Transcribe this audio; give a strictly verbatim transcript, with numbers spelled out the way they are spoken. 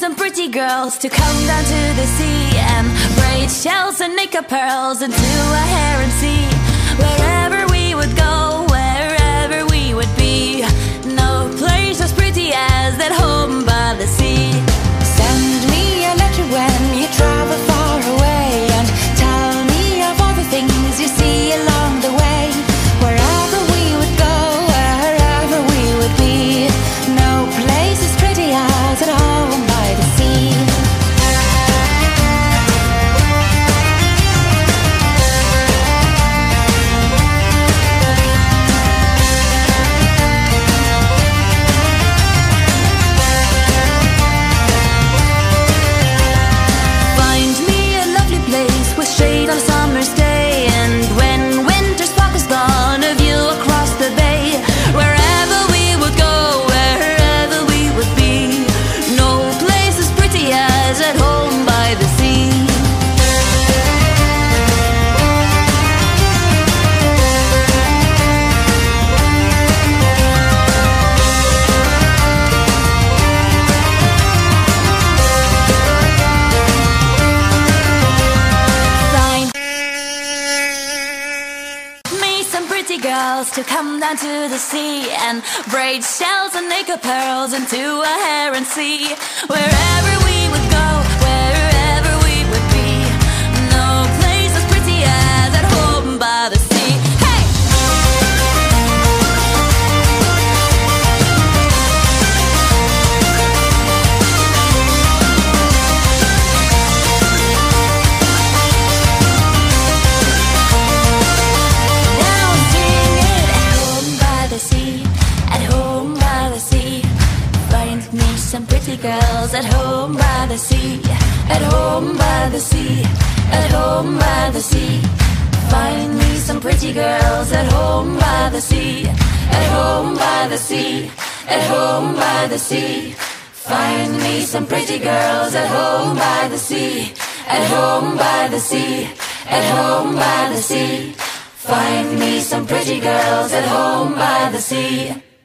some pretty girls to come down to the sea and braid shells and make up pearls into a hair and sea. Wherever we would go, wherever we would be, no place as pretty as that home by the sea. Send me a letter when you travel far away, and tell me of all the things you see along the way. Wherever we would go, wherever we would be, no place as pretty as at home by the sea. Find me a lovely place with shade on a summer's day, and when winter's fog is gone, a view across the bay. Wherever we would go, wherever we would be, no place as pretty as at home by the sea. Find me some pretty girls to come down to the sea and braid shells and make up pearls into a hair and sea. Wherever we would go, wherever we would be, no place as pretty as at home by the sea. Hey! Now sing it at home by the sea, at home by the sea. Find me some pretty girls at home by the sea, at home by the sea, at home by the sea. Find me some pretty girls at home by the sea, at home by the sea, at home by the sea. Find me some pretty girls at home by the sea, at home by the sea, at home by the sea. Find me some pretty girls at home by the sea.